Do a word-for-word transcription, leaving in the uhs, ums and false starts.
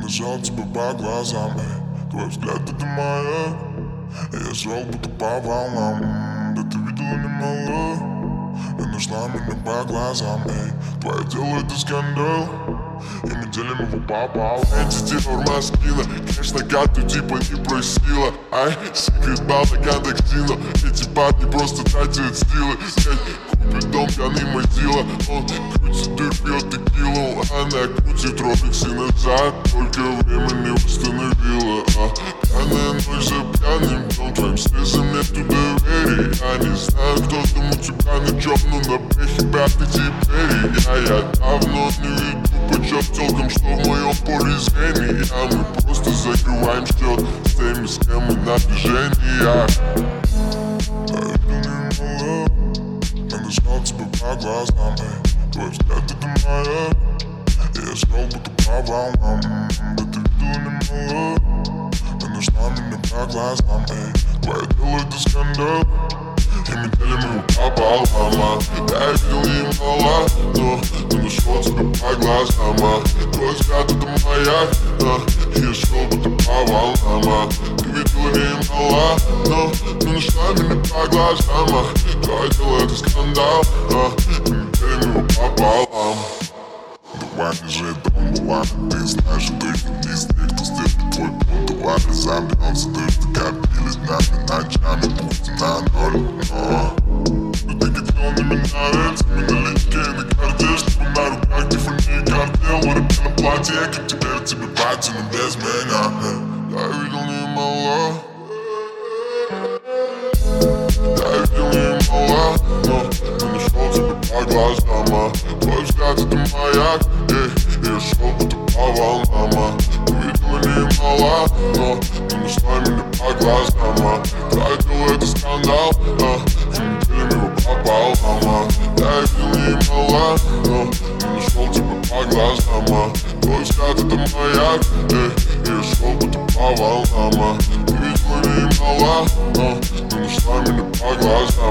Нажал тебя по глазам, эй, твой взгляд это маяк. Я шел будто по волнам, да ты видела немало. И нашла меня по глазам, эй, твое тело это скандал, и мы делим его пополам. Эти типа маскина, конечно, гад, ты типа не просила. Ай, секрет балла Яндекс.Дина. Эти парни просто тратят силы. Купит дом, пьяный мазила. Он крутит дыр, пьет текилу. Она крутит роликсы назад, только время не восстановила. А пьяная ночь за пьяным днем, твоим слезам нету доверия. Я не знаю, кто там у тебя на чем, но на пехе пятый теперь. Я, я давно не веду почет телкам, что в моем поле зрения. А мы просто закрываем счет с теми, с кем мы на движении. Я нажал тебя по глазам, эй, твой взгляд это маяк. Я шел будто по волнам, да ты видела немало. Ты нашла меня по глазам, эй, твое дело это скандал, и мы делим его пополам. Я видел немало, но ты нашел тебя по глазам. Твой взгляд это маяк, я шел будто по волнам. Ты видела немало, но ты нашла меня по глазам. Твое дело это скандал, и мы делим его пополам. Давай не же дом была, ты знаешь, что ты не из тех, кто степит твой путь. Давай разомнемся, ты что копились днями, ночами, путь на ноль. Но ты хотела на меня нравится, мы налегке на карте, чтобы на руках Тиффани картел. Воробей на платье, как теперь тебе платье, но без меня. Я видел немало, я видел немало, но ты нашел тебя по глазам. Твой взгляд это маяк, эй, я шел будто по волнам. Ты видела немало, но ты нашла меня по глазам. Твое дело это скандал, и мы делим его пополам. Я видел немало, но ты нашел тебя по глазам. Твой взгляд это маяк, эй, я шел будто по волнам. Ты видела немало, но ты нашла меня по глазам.